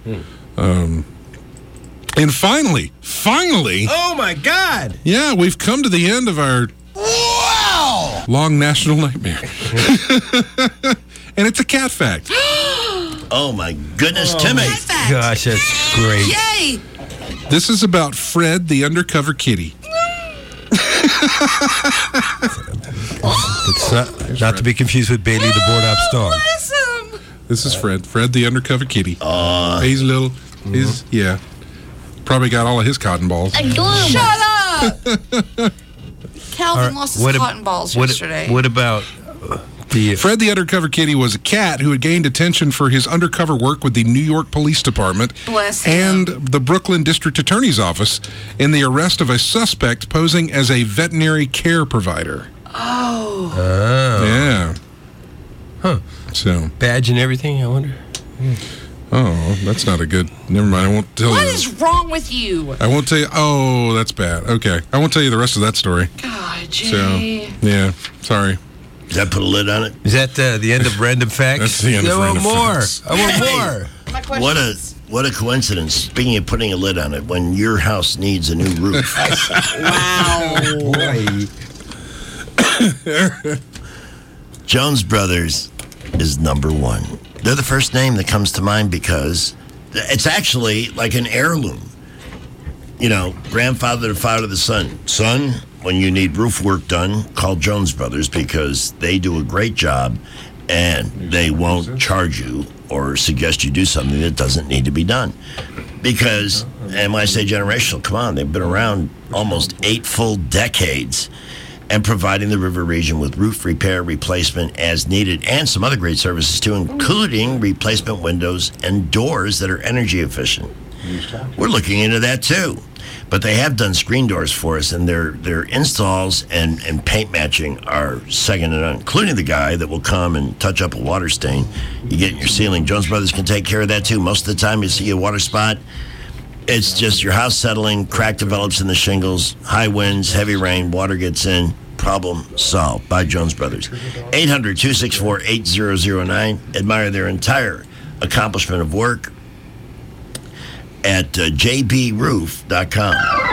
And finally, oh my God! Yeah, we've come to the end of our long national nightmare. And it's a cat fact. Oh my goodness, Timmy! Gosh, that's great. Yay! This is about Fred, the undercover kitty. It's not to be confused with Bailey, the board ops dog. This is Fred. Fred, the undercover kitty. He's little. Yeah. Probably got all of his cotton balls. Shut up! Calvin lost his cotton balls yesterday. What about Fred the Undercover Kitty was a cat who had gained attention for his undercover work with the New York Police Department and the Brooklyn District Attorney's Office in the arrest of a suspect posing as a veterinary care provider. Oh. Yeah. Huh. So badge and everything, I wonder. Oh, that's not a good... Never mind, I won't tell you. What is wrong with you? I won't tell you... Oh, that's bad. Okay. I won't tell you the rest of that story. God, Jay. So, yeah. Sorry. Does that put a lid on it? Is that the end of Random Facts? That's the end of Random Facts. I want more. My question What a coincidence. Speaking of putting a lid on it, when your house needs a new roof. Wow. Jones Brothers is number one. They're the first name that comes to mind because it's actually like an heirloom. You know, grandfather to father to son. Son, when you need roof work done, call Jones Brothers because they do a great job and they won't charge you or suggest you do something that doesn't need to be done. Because, and when I say generational, come on, they've been around almost 8 full decades and providing the river region with roof repair, replacement as needed, and some other great services too, including replacement windows and doors that are energy efficient. We're looking into that too. But they have done screen doors for us, and their installs and paint matching are second to none, including the guy that will come and touch up a water stain you get in your ceiling. Jones Brothers can take care of that too. Most of the time you see a water spot, it's just your house settling, crack develops in the shingles, high winds, heavy rain, water gets in, problem solved by Jones Brothers. 800-264-8009. Admire their entire accomplishment of work at jbroof.com.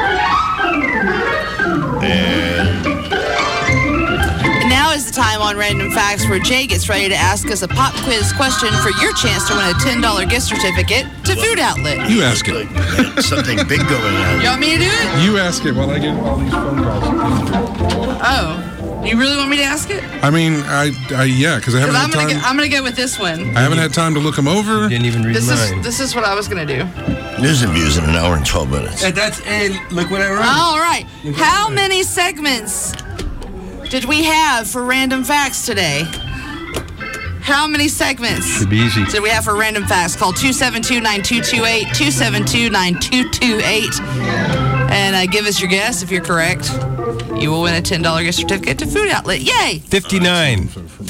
And now is the time on Random Facts where Jay gets ready to ask us a pop quiz question for your chance to win a $10 gift certificate to Food Outlet. You ask it. Something big going on. You want me to do it? You ask it while I get all these phone calls. Oh. You really want me to ask it? I mean, yeah, because I haven't had time. I'm going to go with this one. I haven't had time to look them over. Didn't even read mine. This is what I was going to do. News and views in an hour and 12 minutes. And look what I wrote. All right. How many segments did we have for Random Facts today? How many segments Should be easy. did we have for Random Facts? Call 272-9228, 272-9228. And give us your guess. If you're correct, you will win a $10 gift certificate to Food Outlet. Yay! 59.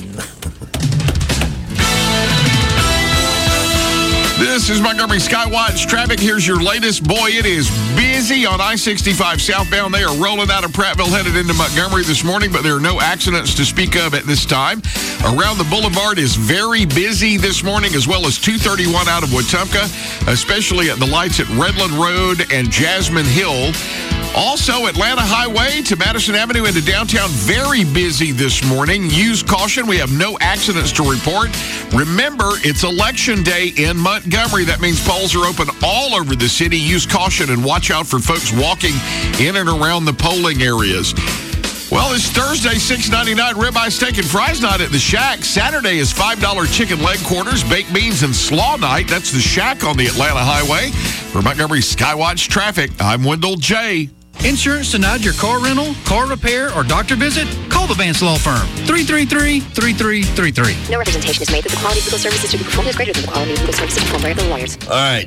This is Montgomery Skywatch traffic. Here's your latest. Boy, it is busy on I-65 southbound. They are rolling out of Prattville headed into Montgomery this morning, but there are no accidents to speak of at this time. Around the boulevard is very busy this morning, as well as 231 out of Wetumpka, especially at the lights at Redland Road and Jasmine Hill. Also, Atlanta Highway to Madison Avenue into downtown, very busy this morning. Use caution. We have no accidents to report. Remember, it's Election Day in Montgomery. That means polls are open all over the city. Use caution and watch out for folks walking in and around the polling areas. Well, it's Thursday, $6.99 ribeye steak and fries night at the Shack. Saturday is $5 chicken leg quarters, baked beans, and slaw night. That's the Shack on the Atlanta Highway. For Montgomery Skywatch Traffic, I'm Wendell J. Insurance denied your car rental, car repair, or doctor visit? Call the Vance Law Firm. 333-3333. No representation is made that the quality of legal services to be performed is greater than the quality of legal services performed by other lawyers. All right.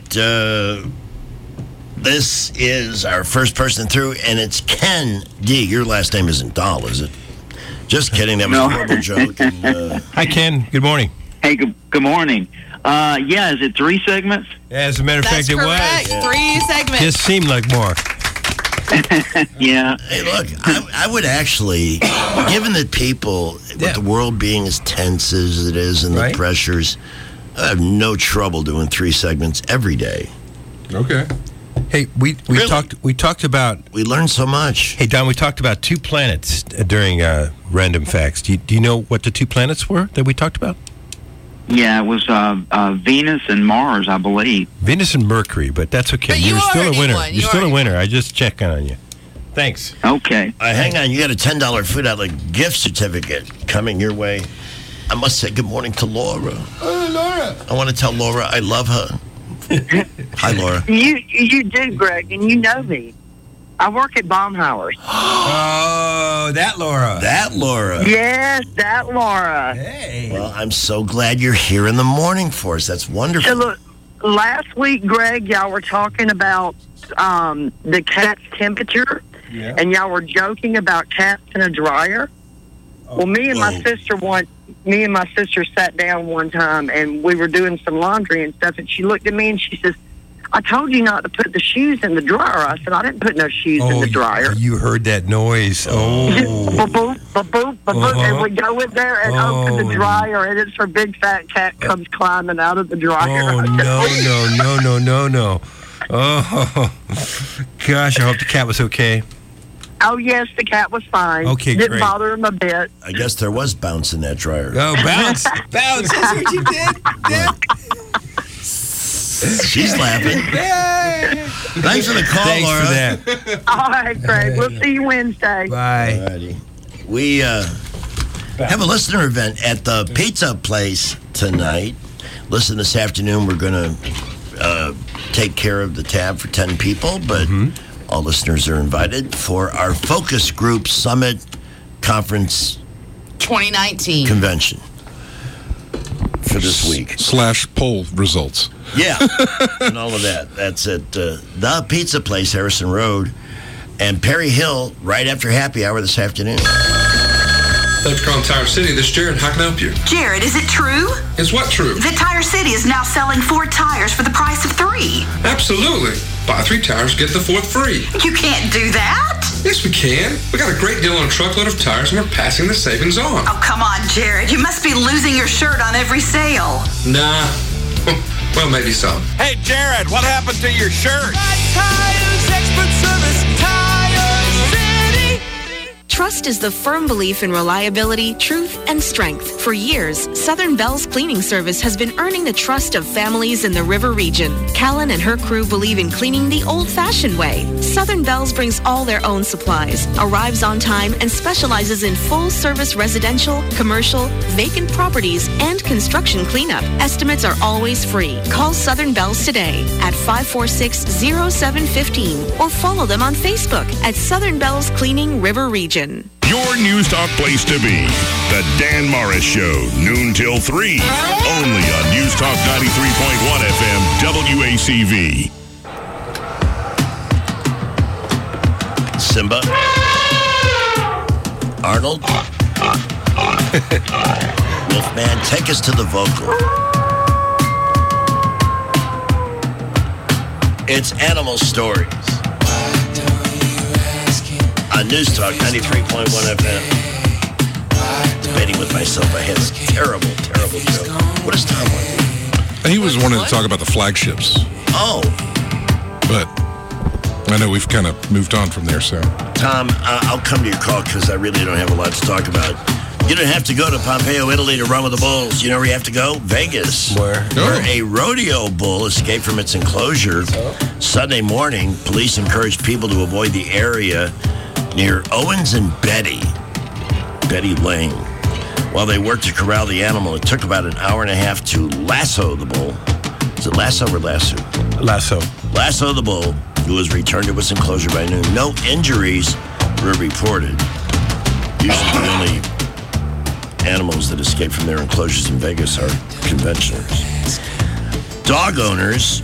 This is our first person through, and it's Ken D. Your last name isn't Dahl, is it? Just kidding. That was a horrible joke. And, Hi, Ken. Good morning. Hey, good morning. Yeah, is it 3 segments? As a matter of fact, it was. That's correct. 3 segments. Just seemed like more. Yeah. Hey, look, I would actually, given that people, with the world being as tense as it is and the pressures, I have no trouble doing 3 segments every day. Okay. Hey, we talked about. We learned so much. Hey, Don, we talked about 2 planets during Random Facts. Do you know what the 2 planets were that we talked about? Yeah, it was Venus and Mars, I believe. Venus and Mercury, but that's okay. But you You're still a already winner. won. You're You still a already winner. I just checked on you. Thanks. Okay. Hang on. You got a $10 food outlet gift certificate coming your way. I must say good morning to Laura. Oh, Laura. I want to tell Laura I love her. Hi, Laura. You do, Greg, and you know me. I work at Baumhauer's. Oh, that Laura. That Laura. Yes, that Laura. Hey. Well, I'm so glad you're here in the morning for us. That's wonderful. So look, last week, Greg, y'all were talking about the cat's temperature, and y'all were joking about cats in a dryer. Well, me and my sister sat down one time, and we were doing some laundry and stuff, and she looked at me and she says, I told you not to put the shoes in the dryer. I said, I didn't put no shoes in the dryer. You heard that noise. Oh. Ba-boop, ba-boop, ba-boop, and we go in there and open the dryer, and it's her big fat cat comes climbing out of the dryer. Oh, no. Oh, gosh, I hope the cat was okay. Oh, yes, the cat was fine. Okay, Didn't great. bother him a bit. I guess there was bounce in that dryer. Oh, bounce. Bounce. That's what you did. She's laughing. Thanks for the call, Thanks Laura. for that. All right, Greg. We'll see you Wednesday. Bye. Alrighty. We have a listener event at the pizza place tonight. Listen, this afternoon we're going to take care of the tab for 10 people, but all listeners are invited for our Focus Group Summit Conference 2019 convention for this week. / poll results. Yeah, and all of that. That's at the Pizza Place, Harrison Road, and Perry Hill, right after happy hour this afternoon. Thanks for calling Tire City. This is Jared. How can I help you? Jared, is it true? Is what true? That Tire City is now selling 4 tires for the price of 3. Absolutely. Buy 3 tires, get the 4th free. You can't do that. Yes, we can. We got a great deal on a truckload of tires, and we're passing the savings on. Oh, come on, Jared. You must be losing your shirt on every sale. Nah. Well, maybe some. Hey, Jared, what happened to your shirt? Tires, expert service, Tire City. Trust is the firm belief in reliability, truth, and strength. For years, Southern Bell's cleaning service has been earning the trust of families in the River region. Callan and her crew believe in cleaning the old-fashioned way. Southern Bell's brings all their own supplies, arrives on time, and specializes in full-service residential, commercial, vacant properties, and construction cleanup. Estimates are always free. Call Southern Bell's today at 546-0715 or follow them on Facebook at Southern Bell's Cleaning River Region. Your News Talk place to be. The Dan Morris Show, noon till 3. Only on News Talk 93.1 FM, WACV. Simba. Arnold. Wolfman, take us to the vocal. It's Animal Stories. On News Talk 93.1 FM. Debating with myself, I had a terrible joke. What does Tom want to do? He was wanting to talk about the flagships. Oh. But I know we've kind of moved on from there, so. Tom, I'll come to your call because I really don't have a lot to talk about. You don't have to go to Pompeo, Italy to run with the bulls. You know where you have to go? Vegas. Where a rodeo bull escaped from its enclosure. Sunday morning, police encouraged people to avoid the area near Owens and Betty Lane. While they worked to corral the animal, it took about an hour and a half to lasso the bull. Is it lasso or lasso? Lasso. Lasso the bull, who was returned to its enclosure by noon. No injuries were reported. Usually the only animals that escape from their enclosures in Vegas are conventioners. Dog owners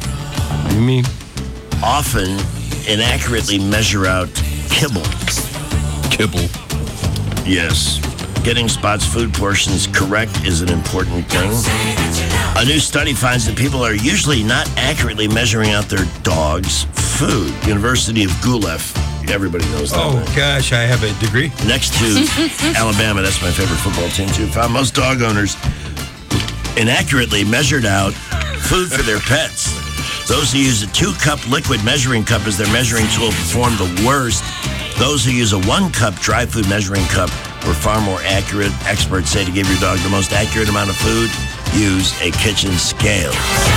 often inaccurately measure out kibble. Kibble. Yes. Getting Spot's food portions correct is an important thing. A new study finds that people are usually not accurately measuring out their dog's food. University of Guelph. Everybody knows that. Oh, gosh, I have a degree. Next to Alabama, that's my favorite football team, too. Found most dog owners inaccurately measured out food for their pets. Those who use a 2-cup liquid measuring cup as their measuring tool performed the worst. Those who use a 1-cup dry food measuring cup were far more accurate. Experts say to give your dog the most accurate amount of food, use a kitchen scale.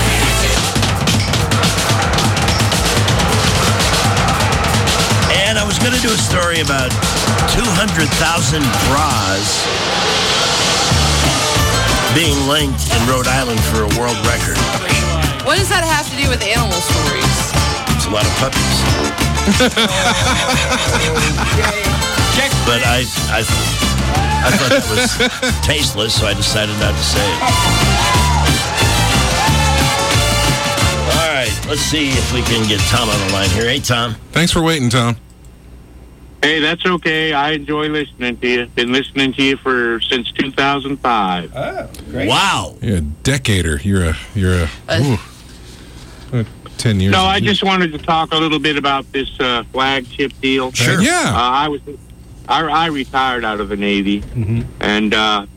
And I was going to do a story about 200,000 bras being linked in Rhode Island for a world record. What does that have to do with animal stories? It's a lot of puppies. But I thought that was tasteless, so I decided not to say it. All right, let's see if we can get Tom on the line here. Hey, Tom. Thanks for waiting, Tom. Hey, that's okay. I enjoy listening to you. Been listening to you since 2005. Oh, great. Wow. You're a decader. You're a 10 years. No, I just wanted to talk a little bit about this flagship deal. Sure. Yeah. I retired out of the Navy, and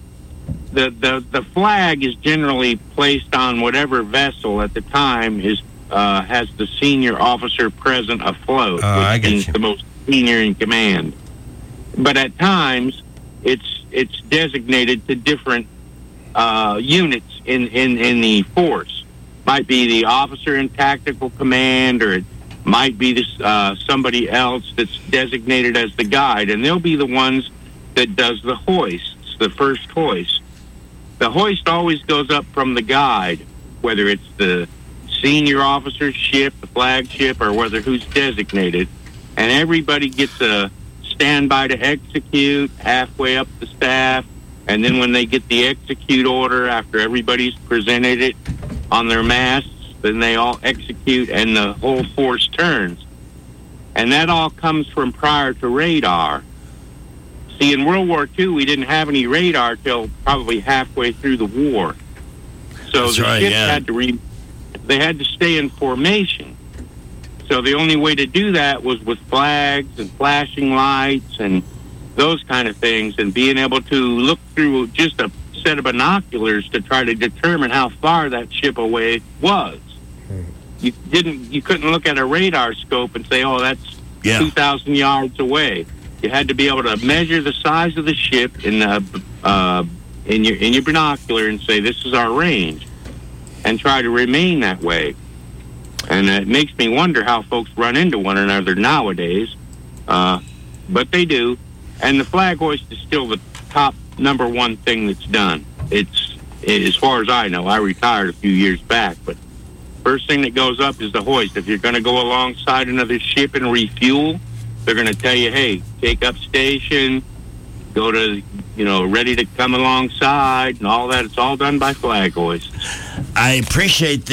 the flag is generally placed on whatever vessel at the time has the senior officer present afloat, which means the most senior in command. But at times, it's designated to different units in the force. Might be the officer in tactical command, or it might be somebody else that's designated as the guide, and they'll be the ones that does the hoists, the first hoist. The hoist always goes up from the guide, whether it's the senior officer's ship, the flagship, or whether who's designated, and everybody gets a standby to execute halfway up the staff, and then when they get the execute order after everybody's presented it on their masts, then they all execute and the whole force turns. And that all comes from prior to radar. See, in World War II, we didn't have any radar till probably halfway through the war. So That's the right, ships yeah. they had to stay in formation. So the only way to do that was with flags and flashing lights and those kind of things, and being able to look through just a set of binoculars to try to determine how far that ship away was. You couldn't look at a radar scope and say, oh, that's 2,000 yards away. You had to be able to measure the size of the ship in your binocular and say, this is our range, and try to remain that way. And it makes me wonder how folks run into one another nowadays, but they do. And the flag hoist is still the top number one thing that's done. It's, as far as I know, I retired a few years back, but first thing that goes up is the hoist. If you're going to go alongside another ship and refuel, they're going to tell you, hey, take up station, go to, ready to come alongside and all that. It's all done by flag hoist. I appreciate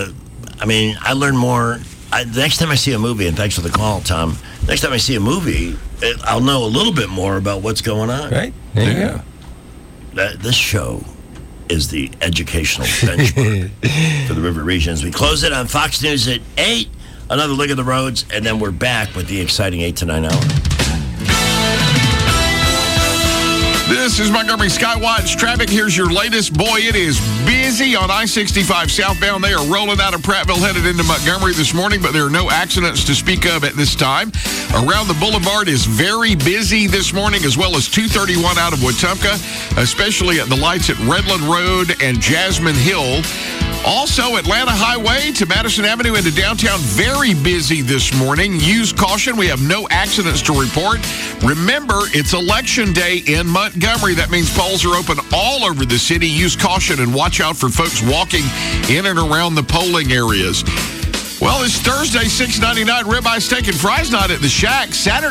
I learn more. The next time I see a movie, and thanks for the call, Tom, next time I see a movie, I'll know a little bit more about what's going on. Right? There you go. This show is the educational benchmark for the River Region. As we close it on Fox News at 8, another look at the roads, and then we're back with the exciting 8 to 9 hour. This is Montgomery Skywatch traffic. Here's your latest. Boy, it is busy on I-65 southbound. They are rolling out of Prattville headed into Montgomery this morning, but there are no accidents to speak of at this time. Around the boulevard is very busy this morning, as well as 231 out of Wetumpka, especially at the lights at Redland Road and Jasmine Hill. Also, Atlanta Highway to Madison Avenue into downtown, very busy this morning. Use caution. We have no accidents to report. Remember, it's Election Day in Montgomery. That means polls are open all over the city. Use caution and watch out for folks walking in and around the polling areas. Well, it's Thursday, $6.99 ribeye steak and fries night at the Shack. Saturday